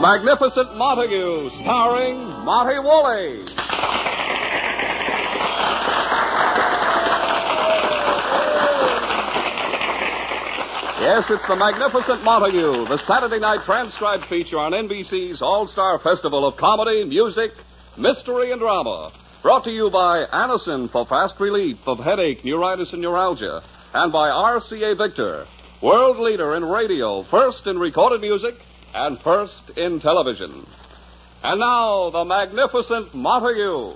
Magnificent Montague, starring Monty Woolley. Yes, it's The Magnificent Montague, the Saturday night transcribed feature on NBC's All-Star Festival of Comedy, Music, Mystery, and Drama. Brought to you by Anacin for fast relief of headache, neuritis, and neuralgia. And by RCA Victor, world leader in radio, first in recorded music, and first in television. And now, The Magnificent Montague.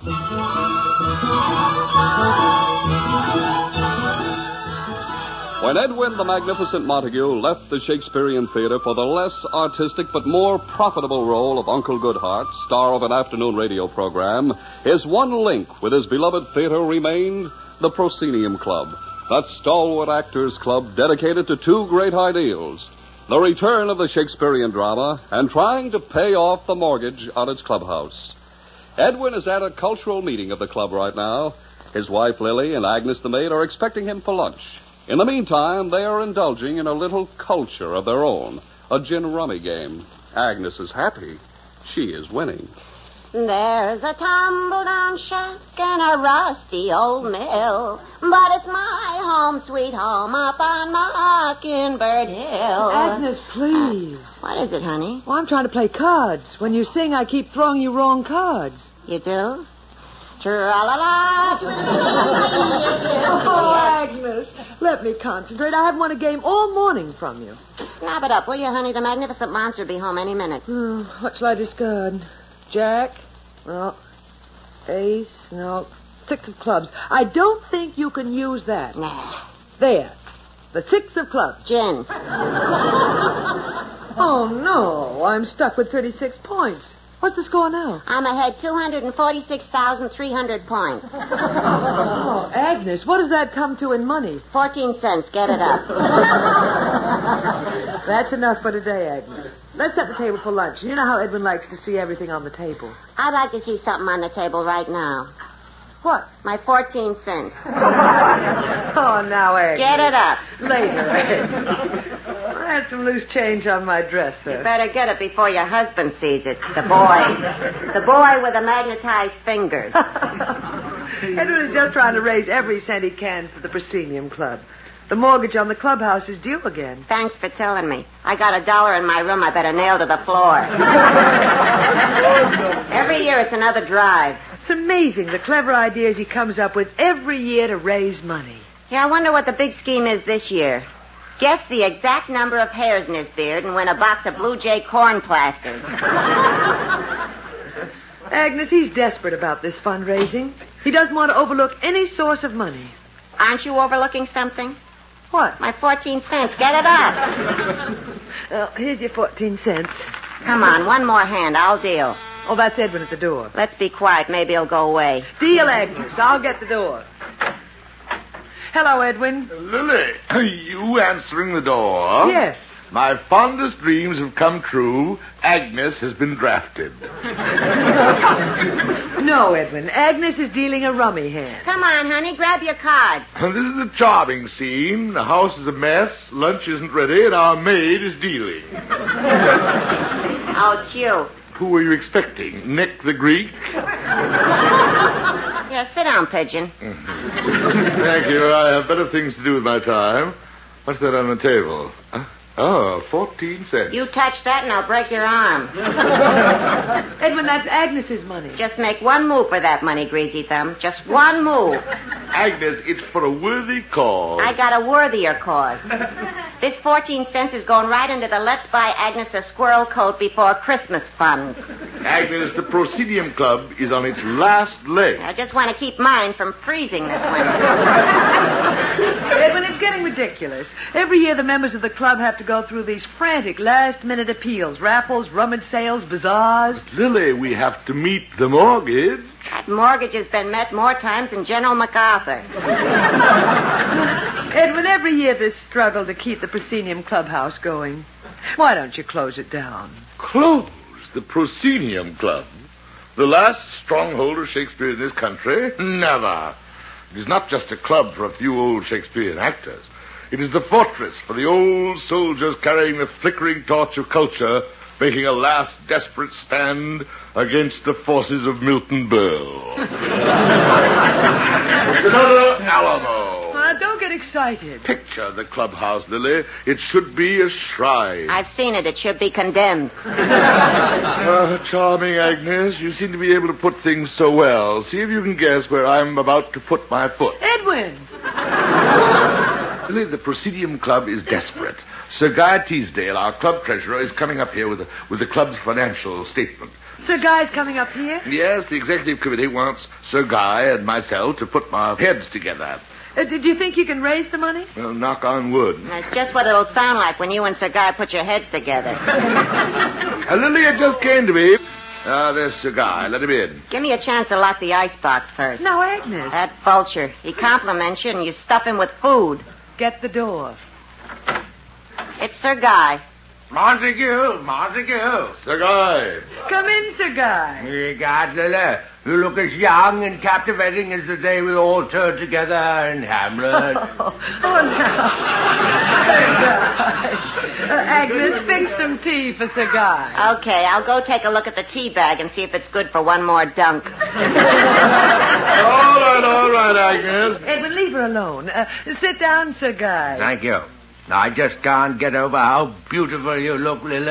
When Edwin the Magnificent Montague left the Shakespearean Theater for the less artistic but more profitable role of Uncle Goodhart, star of an afternoon radio program, his one link with his beloved theater remained the Proscenium Club, that stalwart actors' club dedicated to two great ideals: the return of the Shakespearean drama and trying to pay off the mortgage on its clubhouse. Edwin is at a cultural meeting of the club right now. His wife, Lily, and Agnes the maid are expecting him for lunch. In the meantime, they are indulging in a little culture of their own, a gin rummy game. Agnes is happy. She is winning. There's a tumble-down shack and a rusty old mill, but it's my home, sweet home, up on Mockingbird Hill. Agnes, please. What is it, honey? Well, I'm trying to play cards. When you sing, I keep throwing you wrong cards. You do? Tra-la-la. Oh, Agnes, let me concentrate. I haven't won a game all morning from you. Snap it up, will you, honey? The magnificent monster will be home any minute. What shall I discard? Jack? No. Ace? No. 6 of clubs. I don't think you can use that. Nah. There. The 6 of clubs. Gin. Oh, no. I'm stuck with 36 points. What's the score now? I'm ahead 246,300 points. Oh, Agnes, what does that come to in money? 14 cents. Get it up. That's enough for today, Agnes. Let's set the table for lunch. You know how Edwin likes to see everything on the table. I'd like to see something on the table right now. What? My 14 cents. Oh, now, Agnes. Get it up. Later. I had some loose change on my dresser. You better get it before your husband sees it. The boy. The boy with the magnetized fingers. Edwin is just trying to raise every cent he can for the Proscenium Club. The mortgage on the clubhouse is due again. Thanks for telling me. I got $1 in my room I better nail to the floor. Every year it's another drive. It's amazing the clever ideas he comes up with every year to raise money. Yeah, I wonder what the big scheme is this year. Guess the exact number of hairs in his beard and win a box of Blue Jay corn plasters. Agnes, he's desperate about this fundraising. He doesn't want to overlook any source of money. Aren't you overlooking something? What? My 14 cents. Get it up. Well, here's your 14 cents. Come on, one more hand. I'll deal. Oh, that's Edwin at the door. Let's be quiet. Maybe he'll go away. Deal, Agnes. I'll get the door. Hello, Edwin. Lily, you answering the door? Yes. My fondest dreams have come true. Agnes has been drafted. No, Edwin. Agnes is dealing a rummy hand. Come on, honey. Grab your cards. This is a charming scene. The house is a mess, lunch isn't ready, and our maid is dealing. Oh, it's you. Who were you expecting? Nick the Greek? Yeah, sit down, Pigeon. Thank you. I have better things to do with my time. What's that on the table? Oh, 14 cents. You touch that and I'll break your arm. Edwin, that's Agnes's money. Just make one move for that money, Greasy Thumb. Just one move. Agnes, it's for a worthy cause. I got a worthier cause. This 14 cents is going right into the Let's Buy Agnes a Squirrel Coat Before Christmas fund. Agnes, the Proscenium Club is on its last leg. I just want to keep mine from freezing this winter. Edwin, it's getting ridiculous. Every year the members of the club have to go through these frantic last-minute appeals, raffles, rummage sales, bazaars. But Lily, we have to meet the mortgage. That mortgage has been met more times than General MacArthur. Edwin, every year this struggle to keep the Proscenium Clubhouse going. Why don't you close it down? Close the Proscenium Club? The last stronghold of Shakespeare in this country? Never. It is not just a club for a few old Shakespearean actors. It is the fortress for the old soldiers carrying the flickering torch of culture making a last desperate stand against the forces of Milton Berle. It's another Alamo. Don't get excited. Picture the clubhouse, Lily. It should be a shrine. I've seen it. It should be condemned. Charming Agnes, you seem to be able to put things so well. See if you can guess where I'm about to put my foot. Edwin! Lily, the Proscenium Club is desperate. Sir Guy Teasdale, our club treasurer, is coming up here with the club's financial statement. Sir Guy's coming up here? Yes, the executive committee wants Sir Guy and myself to put our heads together. Do you think you can raise the money? Well, knock on wood. That's just what it'll sound like when you and Sir Guy put your heads together. Lily, it just came to me. There's Sir Guy. Let him in. Give me a chance to lock the icebox first. No, Agnes. That vulture. He compliments you and you stuff him with food. Get the door. It's Sir Guy. Montague. Sir Guy. Come in, Sir Guy. God, Lily, you look as young and captivating as the day we all turned together in Hamlet. Oh, now. Sir Guy. Agnes, fix some tea for Sir Guy. Okay, I'll go take a look at the tea bag and see if it's good for one more dunk. All right, Agnes. Edwin, leave her alone. Sit down, Sir Guy. Thank you. I just can't get over how beautiful you look, Lily.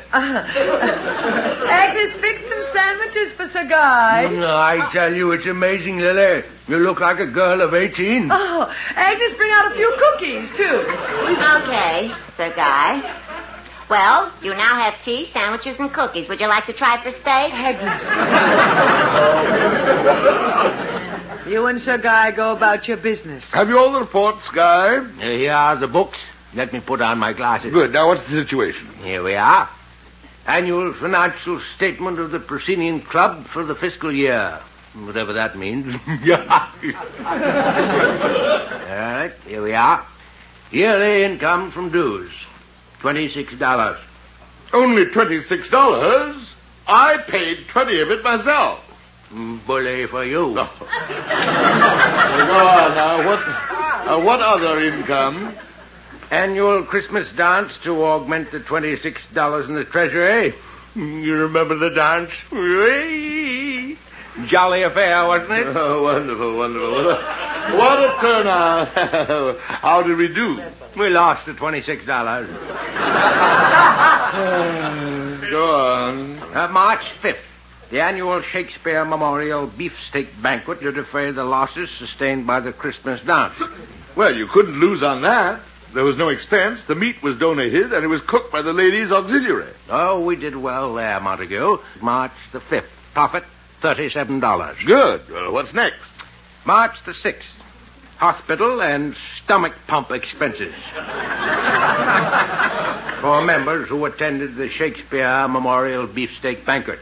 Agnes, fix some sandwiches for Sir Guy. I tell you, it's amazing, Lily. You look like a girl of 18. Oh, Agnes, bring out a few cookies, too. Okay, Sir Guy. Well, you now have tea, sandwiches, and cookies. Would you like to try for steak? Agnes. You and Sir Guy go about your business. Have you all the reports, Guy? Here are the books. Let me put on my glasses. Good. Now, what's the situation? Here we are. Annual financial statement of the Proscenium Club for the fiscal year. Whatever that means. All right, here we are. Yearly income from dues. $26. Only $26? I paid 20 of it myself. Bully for you. No. Go on now. What other income? Annual Christmas dance to augment the $26 in the treasury. You remember the dance? Jolly affair, wasn't it? Oh, wonderful. What a turnout. How did we do? We lost the $26. Go on. March 5th. The annual Shakespeare Memorial Beefsteak Banquet to defray the losses sustained by the Christmas dance. Well, you couldn't lose on that. There was no expense. The meat was donated, and it was cooked by the ladies' auxiliary. Oh, we did well there, Montague. March the 5th. Profit, $37. Good. Well, what's next? March the 6th. Hospital and stomach pump expenses. For members who attended the Shakespeare Memorial Beefsteak Banquet.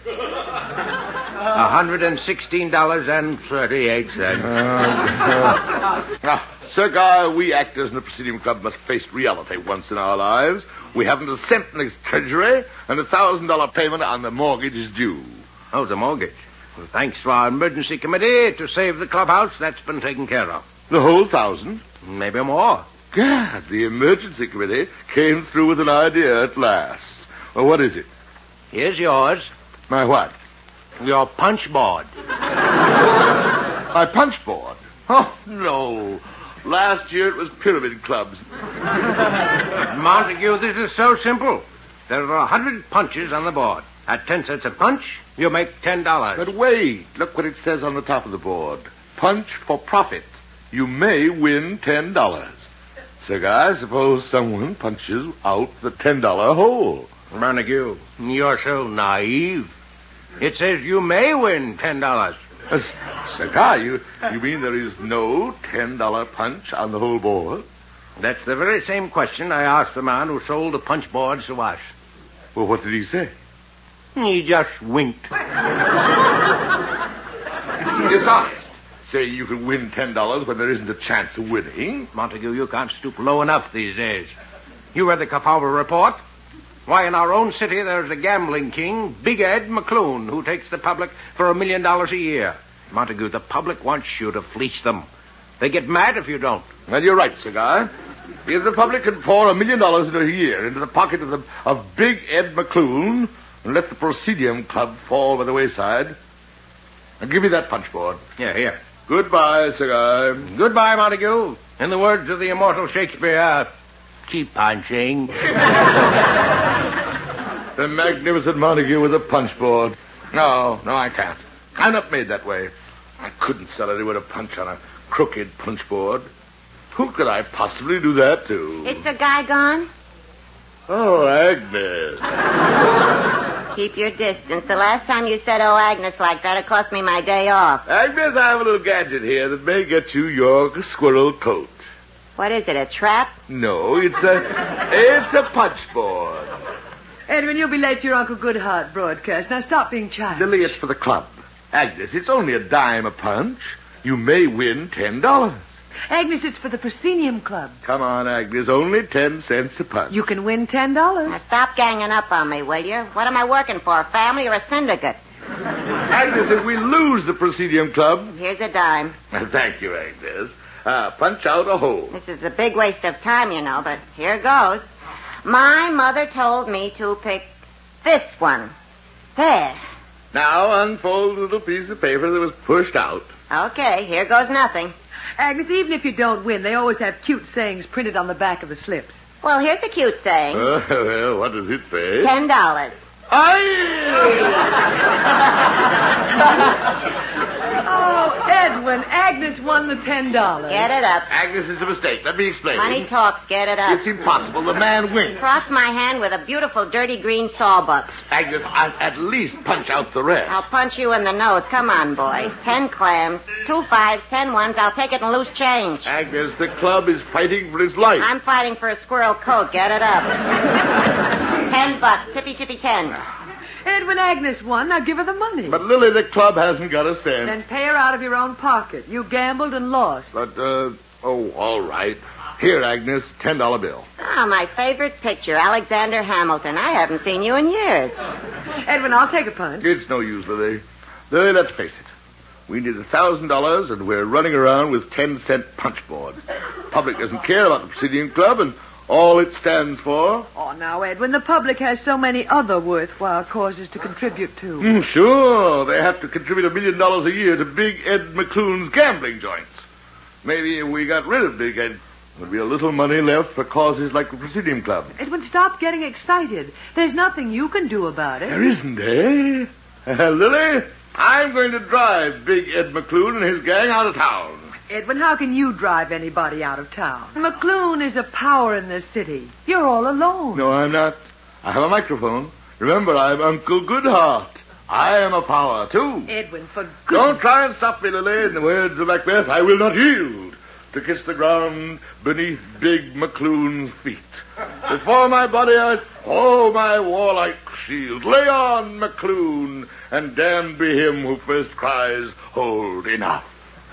$116.38. Sir Guy, we actors in the Proscenium Club must face reality once in our lives. We haven't a cent in the treasury, and a $1,000 payment on the mortgage is due. Oh, the mortgage. Well, thanks to our emergency committee to save the clubhouse, that's been taken care of. The whole $1,000? Maybe more. God, the emergency committee came through with an idea at last. Well, what is it? Here's yours. My what? Your punch board. My punch board? Oh, no. Last year it was pyramid clubs. Montague, this is so simple. There are 100 punches on the board. At 10 cents a punch, you make $10. But wait. Look what it says on the top of the board. Punch for profit. You may win $10. Sir Guy, suppose someone punches out the $10 hole. Montague, you're so naive. It says you may win $10. Sir Guy, you mean there is no $10 punch on the whole board? That's the very same question I asked the man who sold the punch boards to us. Well, what did he say? He just winked. It's dishonest. Say you can win $10 when there isn't a chance of winning. Montague, you can't stoop low enough these days. You read the Kefauver report? Why, in our own city, there's a gambling king, Big Ed McClune, who takes the public for $1 million a year. Montague, the public wants you to fleece them. They get mad if you don't. Well, you're right, Sir Guy. If the public can pour $1 million in a year into the pocket of Big Ed McClune and let the Proscenium Club fall by the wayside, and give me that punch board. Yeah, here. Goodbye, Cigar. Goodbye, Montague. In the words of the immortal Shakespeare, keep punching. The magnificent Montague with a punch board. No, I can't. I'm not made that way. I couldn't sell anyone a punch on a crooked punch board. Who could I possibly do that to? Is the guy gone? Oh, Agnes. Keep your distance. The last time you said, oh, Agnes, like that, it cost me my day off. Agnes, I have a little gadget here that may get you your squirrel coat. What is it, a trap? No, it's a punch board. Edwin, you'll be late for your Uncle Goodhart broadcast. Now stop being childish. Lily, it's for the club. Agnes, it's only a dime a punch. You may win $10. Agnes, it's for the Proscenium Club. Come on, Agnes, only 10 cents a punch. You can win $10. Now stop ganging up on me, will you? What am I working for, a family or a syndicate? Agnes, if we lose the Proscenium Club... Here's a dime. Thank you, Agnes. Punch out a hole. This is a big waste of time, you know, but here goes. My mother told me to pick this one. There. Now unfold the little piece of paper that was pushed out. Okay, here goes nothing. Agnes, even if you don't win, they always have cute sayings printed on the back of the slips. Well, here's a cute saying. Well, what does it say? $10. Oh, Edwin, Agnes won the $10. Get it up. Agnes, it's a mistake. Let me explain. Money talks, get it up. It's impossible. The man wins. Cross my hand with a beautiful dirty green sawbuck. Agnes, I'll at least punch out the rest. I'll punch you in the nose. Come on, boy. 10 clams, 2 5s, 10 1s. I'll take it in loose change. Agnes, the club is fighting for its life. I'm fighting for a squirrel coat. Get it up. $10. Tippy, tippy, 10. Edwin, Agnes won. Now give her the money. But, Lily, the club hasn't got a cent. Then pay her out of your own pocket. You gambled and lost. But, all right. Here, Agnes, $10 bill. Oh, my favorite picture, Alexander Hamilton. I haven't seen you in years. Edwin, I'll take a punch. It's no use, Lily. Lily, let's face it. We need $1,000, and we're running around with 10-cent punch boards. Public doesn't care about the Proscenium Club and all it stands for. Oh, now, Edwin, the public has so many other worthwhile causes to contribute to. Sure. They have to contribute $1 million a year to Big Ed McClune's gambling joints. Maybe if we got rid of Big Ed, there'd be a little money left for causes like the Proscenium Club. Edwin, stop getting excited. There's nothing you can do about it. There isn't, eh? Lily, I'm going to drive Big Ed McClune and his gang out of town. Edwin, how can you drive anybody out of town? McClune is a power in this city. You're all alone. No, I'm not. I have a microphone. Remember, I'm Uncle Goodhart. I am a power, too. Edwin, for goodness... Don't try and stop me, Lily. In the words of Macbeth, I will not yield to kiss the ground beneath Big McClune's feet. Before my body I throw my warlike shield. Lay on, McClune, and damned be him who first cries, hold enough.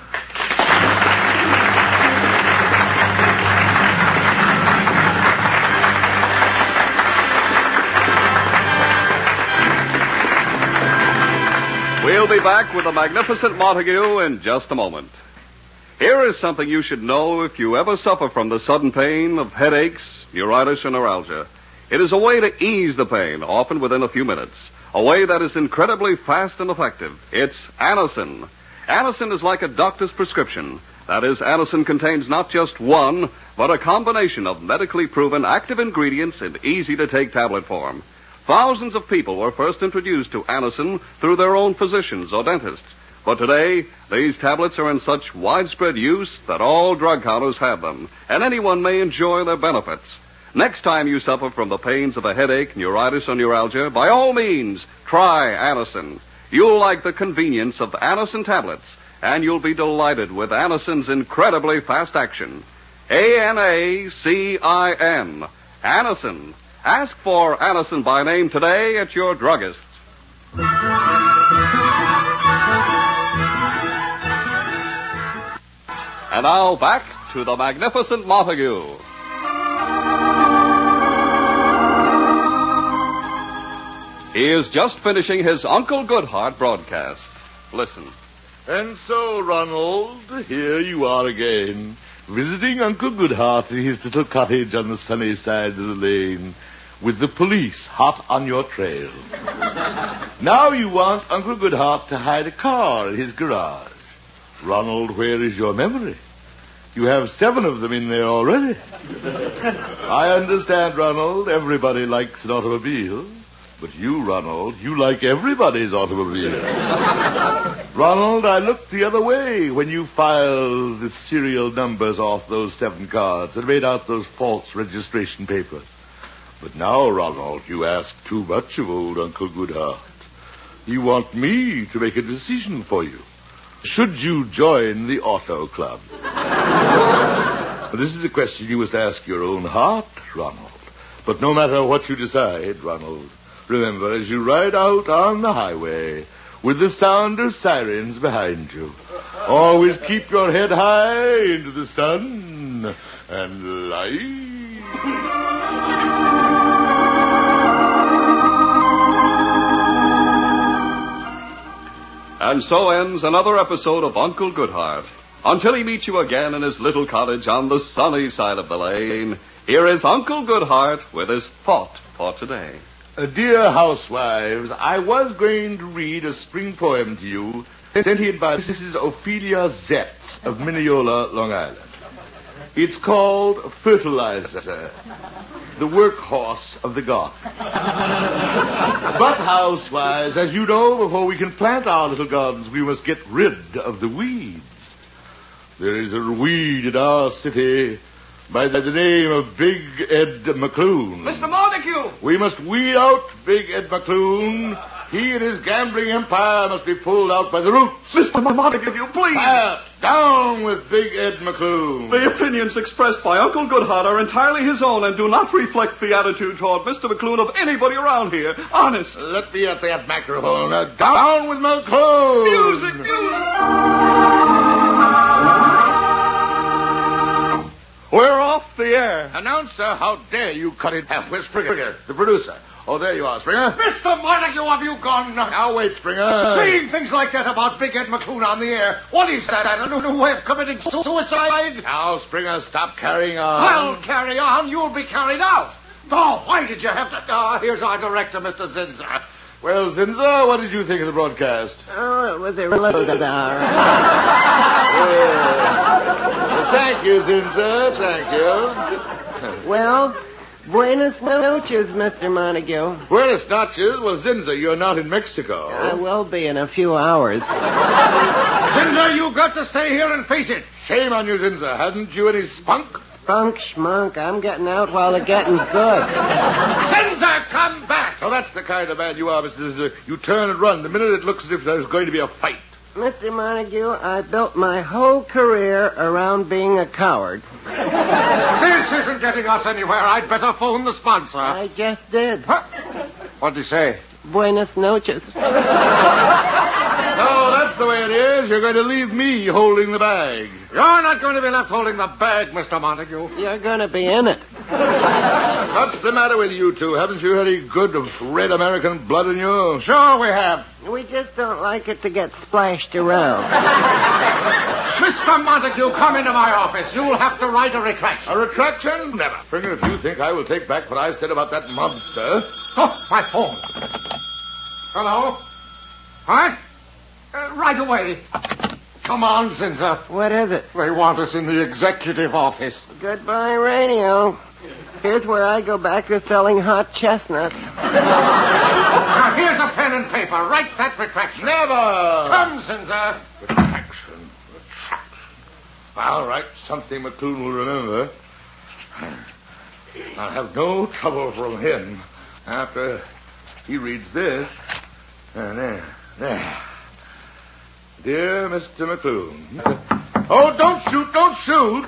We'll be back with the magnificent Montague in just a moment. Here is something you should know if you ever suffer from the sudden pain of headaches, neuritis, or neuralgia. It is a way to ease the pain, often within a few minutes. A way that is incredibly fast and effective. It's Anacin. Anacin is like a doctor's prescription. That is, Anacin contains not just one, but a combination of medically proven active ingredients in easy-to-take tablet form. Thousands of people were first introduced to Anacin through their own physicians or dentists. But today, these tablets are in such widespread use that all drug counters have them, and anyone may enjoy their benefits. Next time you suffer from the pains of a headache, neuritis, or neuralgia, by all means, try Anacin. You'll like the convenience of Anacin tablets, and you'll be delighted with Anacin's incredibly fast action. Anacin. Anacin. Ask for Anacin by name today at your druggist. And now back to the magnificent Montague. He is just finishing his Uncle Goodhart broadcast. Listen. And so, Ronald, here you are again, visiting Uncle Goodhart in his little cottage on the sunny side of the lane, with the police hot on your trail. Now you want Uncle Goodhart to hide a car in his garage. Ronald, where is your memory? You have 7 of them in there already. I understand, Ronald, everybody likes an automobile. But you, Ronald, you like everybody's automobile. Ronald, I looked the other way when you filed the serial numbers off those 7 cards and made out those false registration papers. But now, Ronald, you ask too much of old Uncle Goodhart. You want me to make a decision for you. Should you join the auto club? This is a question you must ask your own heart, Ronald. But no matter what you decide, Ronald, remember, as you ride out on the highway with the sound of sirens behind you, always keep your head high into the sun and light. And so ends another episode of Uncle Goodhart. Until he meets you again in his little cottage on the sunny side of the lane, here is Uncle Goodhart with his thought for today. Dear housewives, I was going to read a spring poem to you sent in by Mrs. Ophelia Zetz of Mineola, Long Island. It's called Fertilizer, the workhorse of the garden. But, housewives, as you know, before we can plant our little gardens, we must get rid of the weeds. There is a weed in our city by the name of Big Ed McClune. Mr. Montague! We must weed out Big Ed McClune. He and his gambling empire must be pulled out by the roots. Mr. Montague, please! Quiet! Down with Big Ed McClune. The opinions expressed by Uncle Goodhart are entirely his own and do not reflect the attitude toward Mr. McClune of anybody around here. Honest. Let me at that microphone. Down with McClune. Music! We're off the air. Announcer, how dare you cut it half? Where's Springer, the producer? Oh, there you are, Springer. Mr. Montague, have you gone nuts? Now, wait, Springer. Saying things like that about Big Ed McClune on the air. What is that? A new way of committing suicide? Now, Springer, stop carrying on. I'll carry on. You'll be carried out. Oh, why did you have to... here's our director, Mr. Zinzer. Well, Zinzer, what did you think of the broadcast? Oh, it was a little Thank you, Zinzer. Thank you. Well, buenas noches, Mr. Montague. Buenas noches. Well, Zinzer, you're not in Mexico. I will be in a few hours. Zinzer, you got to stay here and face it. Shame on you, Zinzer. Hadn't you any spunk? Spunk schmunk, I'm getting out while the getting's good. Zinzer, come back. So that's the kind of man you are, Mr. Zinzer. You turn and run the minute it looks as if there's going to be a fight. Mr. Montague, I built my whole career around being a coward. This isn't getting us anywhere. I'd better phone the sponsor. I just did. Huh? What'd he say? Buenas noches. So that's the way it is. You're going to leave me holding the bag. You're not going to be left holding the bag, Mr. Montague. You're going to be in it. What's the matter with you two? Haven't you any good red American blood in you? Sure we have. We just don't like it to get splashed around. Mr. Montague, come into my office. You'll have to write a retraction. A retraction? Never. Springer, if you think I will take back what I said about that monster... Oh, my phone. Hello? What? Right away. Come on, Zinzer. What is it? They want us in the executive office. Goodbye, radio. Here's where I go back to selling hot chestnuts. Now, here's a pen and paper. Write that retraction. Never! Come, Zinzer. Retraction. I'll write something McClune will remember. I'll have no trouble from him after he reads this. There. Dear Mr. McClune. Oh, don't shoot.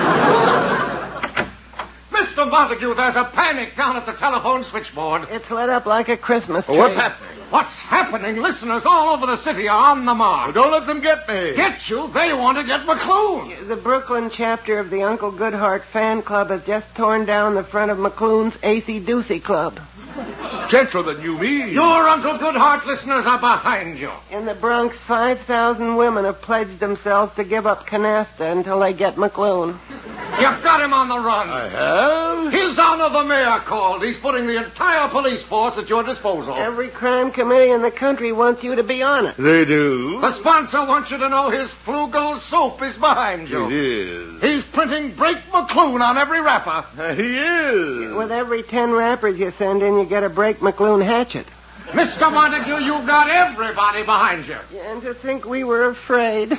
Mr. Montague, there's a panic down at the telephone switchboard. It's lit up like a Christmas tree. What's happening? What's happening? Listeners all over the city are on the mark. Don't let them get me. Get you? They want to get McClune. The Brooklyn chapter of the Uncle Goodhart fan club has just torn down the front of McClune's AC-Doocy Club. gentlemen, you mean? Your Uncle Goodhart listeners are behind you. In the Bronx, 5,000 women have pledged themselves to give up canasta until they get McClune. You've got him on the run. I have? His Honor the Mayor called. He's putting the entire police force at your disposal. Every crime committee in the country wants you to be on it. They do? The sponsor wants you to know his Flugel soap is behind you. It is. He's printing Break McClune on every wrapper. He is. With every 10 rappers you send in, you get a Break McClune hatchet. Mr. Montague, you've got everybody behind you. And to think we were afraid.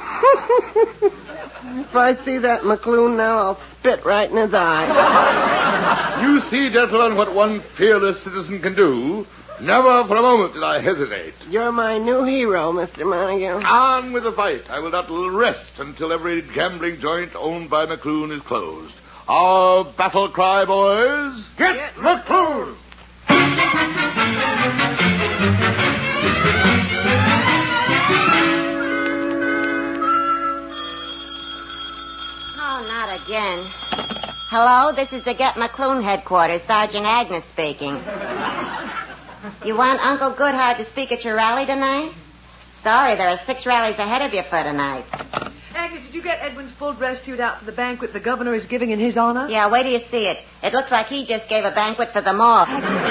If I see that McClune now, I'll spit right in his eye. You see, gentlemen, what one fearless citizen can do. Never for a moment did I hesitate. You're my new hero, Mr. Montague. On with the fight. I will not rest until every gambling joint owned by McClune is closed. Our battle cry, boys. Get McClune! Oh, not again. Hello, this is the Get McClune headquarters. Sergeant Agnes speaking. You want Uncle Goodhart to speak at your rally tonight? Sorry, there are 6 rallies ahead of you for tonight. Agnes, did you get Edwin's full dress suit out for the banquet the governor is giving in his honor? Yeah, wait till you see it. It looks like he just gave a banquet for them all.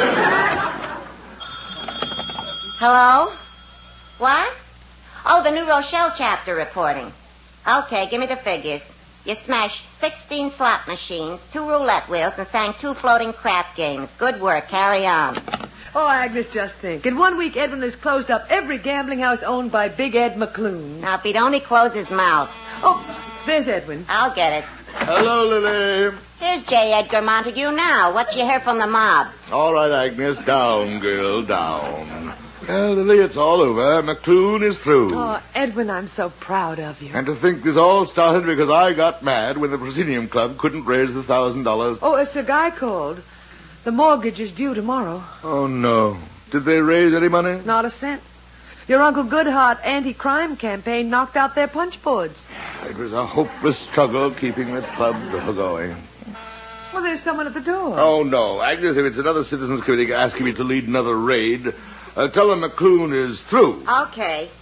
Hello? What? Oh, the New Rochelle chapter reporting. Okay, give me the figures. You smashed 16 slot machines, 2 roulette wheels, and sang 2 floating crap games. Good work. Carry on. Oh, Agnes, just think. In 1 week, Edwin has closed up every gambling house owned by Big Ed McClune. Now, if he'd only close his mouth. Oh, there's Edwin. I'll get it. Hello, Lily. Here's J. Edgar Montague now. What you hear from the mob? All right, Agnes. Down, girl, down. Well, Lily, it's all over. McClune is through. Oh, Edwin, I'm so proud of you. And to think this all started because I got mad when the Proscenium Club couldn't raise the $1,000. Oh, a Sir Guy called. The mortgage is due tomorrow. Oh, no. Did they raise any money? Not a cent. Your Uncle Goodhart anti-crime campaign knocked out their punch boards. It was a hopeless struggle keeping the club going. Well, there's someone at the door. Oh, no. Agnes, if it's another citizens committee asking me to lead another raid, tell them McClune is through. Okay.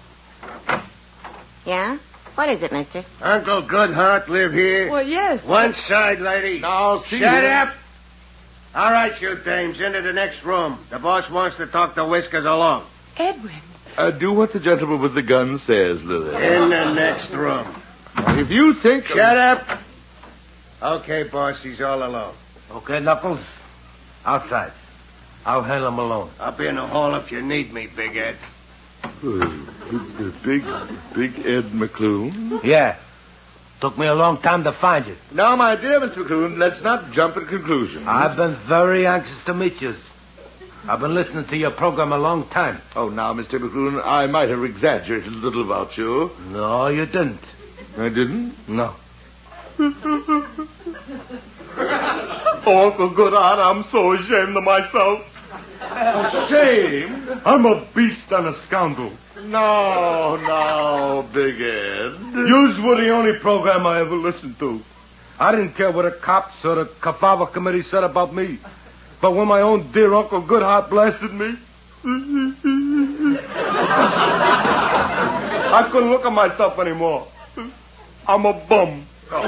Yeah? What is it, mister? Uncle Goodhart live here? Well, yes. One side, lady. Now, see Shut you. up. All right, you dames, into the next room. The boss wants to talk to Whiskers alone. Edwin. Do what the gentleman with the gun says, Lily. In the next room. If you think... Shut up. Okay, boss, he's all alone. Okay, Knuckles. Outside. I'll handle him alone. I'll be in the hall if you need me, Big Ed. Big Ed McClune? Yeah. Took me a long time to find you. Now, my dear Mr. McClune, let's not jump at conclusions. I've been very anxious to meet you. I've been listening to your program a long time. Oh, now, Mr. McClune, I might have exaggerated a little about you. No, you didn't. I didn't? No. Oh, Uncle Goodhart, I'm so ashamed of myself. Ashamed? I'm a beast and a scoundrel. No, Big Ed. Yours were the only program I ever listened to. I didn't care what the cops or the Kafava committee said about me. But when my own dear Uncle Goodhart blasted me, I couldn't look at myself anymore. I'm a bum.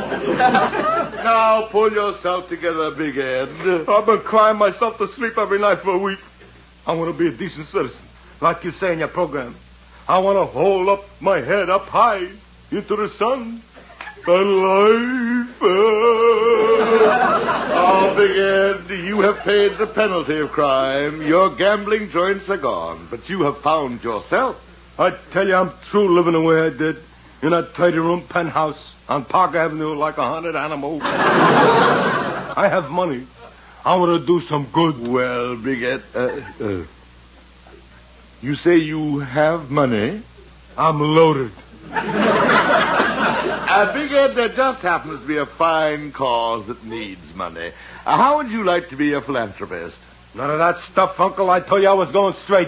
Now, pull yourself together, Big Ed. I've been crying myself to sleep every night for a week. I want to be a decent citizen, Like you say in your program. I want to hold up my head up high into the sun. And life. Oh, Big Ed, you have paid the penalty of crime. Your gambling joints are gone, but you have found yourself. I tell you, I'm through living the way I did. In that tidy room penthouse on Park Avenue like a haunted animal. I have money. I want to do some good. Well, Big Ed, you say you have money? I'm loaded. Big Ed, there just happens to be a fine cause that needs money. How would you like to be a philanthropist? None of that stuff, Uncle. I told you I was going straight.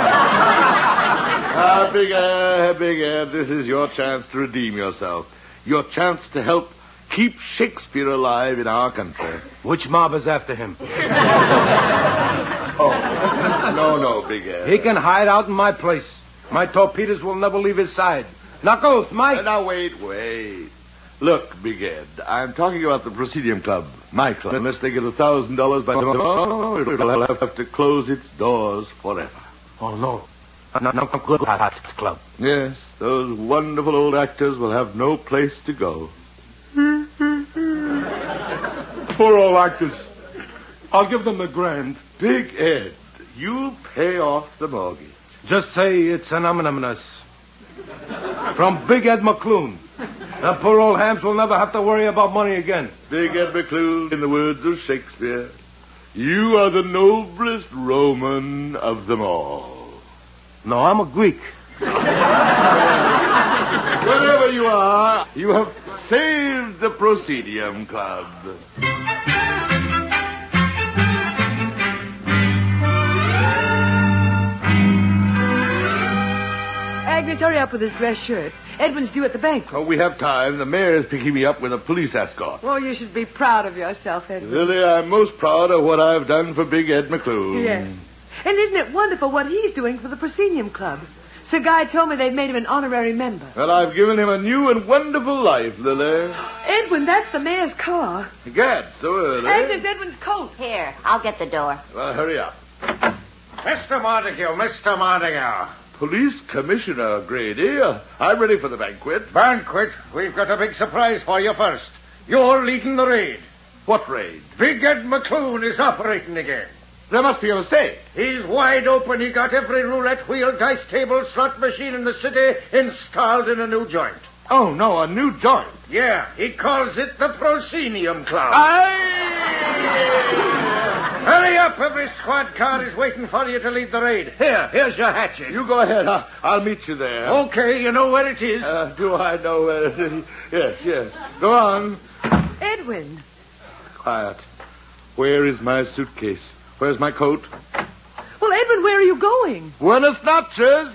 Big Ed, this is your chance to redeem yourself. Your chance to help keep Shakespeare alive in our country. Which mob is after him? Oh, No, Big Ed. He can hide out in my place. My torpedoes will never leave his side. Knock oath, Mike. Now, wait. Look, Big Ed, I'm talking about the Proscenium Club, my club. Unless they get $1,000 by tomorrow, it'll have to close its doors forever. Oh, no. Not Good Hearts Club. Yes, those wonderful old actors will have no place to go. Poor old actors. I'll give them $1,000. Big Ed, you pay off the mortgage. Just say it's anonymous. From Big Ed McClune. The poor old hams will never have to worry about money again. Big Ed McClune, in the words of Shakespeare, you are the noblest Roman of them all. No, I'm a Greek. Whatever you are, you have saved the Proscenium Club. Agnes, hurry up with his dress shirt. Edwin's due at the bank. Oh, we have time. The mayor is picking me up with a police escort. Oh, you should be proud of yourself, Edwin. Lily, I'm most proud of what I've done for Big Ed McClune. Yes. And isn't it wonderful what he's doing for the Proscenium Club? Sir Guy told me they've made him an honorary member. Well, I've given him a new and wonderful life, Lily. Edwin, that's the mayor's car. Gad, so early. Agnes, Edwin's coat. Here, I'll get the door. Well, hurry up. Mr. Montague. Police Commissioner Grady, I'm ready for the banquet. Banquet? We've got a big surprise for you first. You're leading the raid. What raid? Big Ed McClune is operating again. There must be a mistake. He's wide open. He got every roulette wheel, dice table, slot machine in the city installed in a new joint. Oh, no, a new joint. Yeah, he calls it the Proscenium Club. Hurry up. Every squad car is waiting for you to lead the raid. Here's your hatchet. You go ahead. I'll meet you there. Okay, you know where it is. Do I know where it is? Yes. Go on. Edwin. Quiet. Where is my suitcase? Where's my coat? Well, Edwin, where are you going? Buenas noches.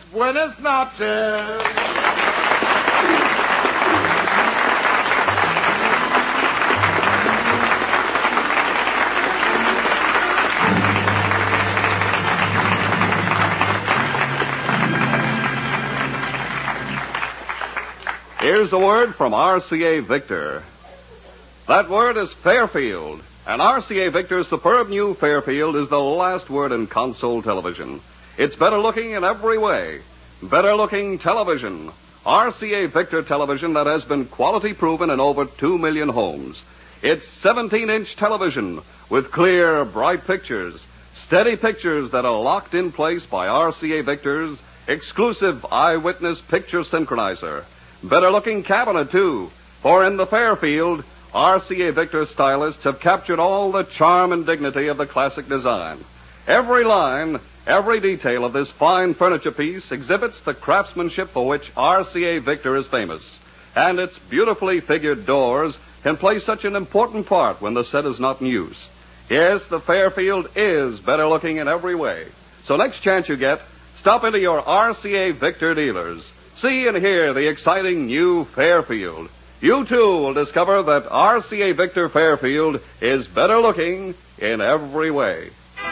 Here's a word from RCA Victor. That word is Fairfield. And RCA Victor's superb new Fairfield is the last word in console television. It's better looking in every way. Better looking television. RCA Victor television that has been quality proven in over 2 million homes. It's 17-inch television with clear, bright pictures. Steady pictures that are locked in place by RCA Victor's exclusive eyewitness picture synchronizer. Better looking cabinet, too. For in the Fairfield, RCA Victor stylists have captured all the charm and dignity of the classic design. Every line, every detail of this fine furniture piece exhibits the craftsmanship for which RCA Victor is famous. And its beautifully figured doors can play such an important part when the set is not in use. Yes, the Fairfield is better looking in every way. So next chance you get, stop into your RCA Victor dealers. See and hear the exciting new Fairfield. You, too, will discover that RCA Victor Fairfield is better looking in every way.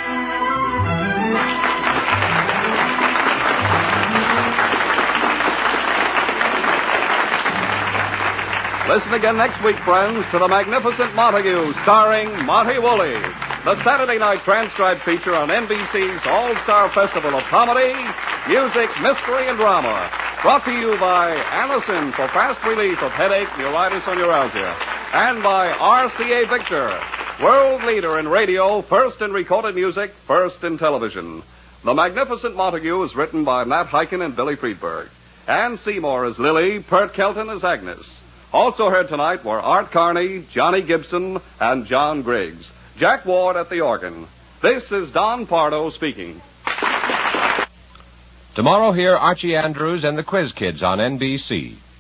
Listen again next week, friends, to The Magnificent Montague, starring Monty Woolley, the Saturday night transcribed feature on NBC's All-Star Festival of Comedy, Music, Mystery, and Drama. Brought to you by Allison for fast relief of headache, neuritis, or neuralgia. And by RCA Victor, world leader in radio, first in recorded music, first in television. The Magnificent Montague is written by Matt Hyken and Billy Friedberg. Ann Seymour as Lily, Pert Kelton as Agnes. Also heard tonight were Art Carney, Johnny Gibson, and John Griggs. Jack Ward at the organ. This is Don Pardo speaking. Tomorrow, hear Archie Andrews and the Quiz Kids on NBC.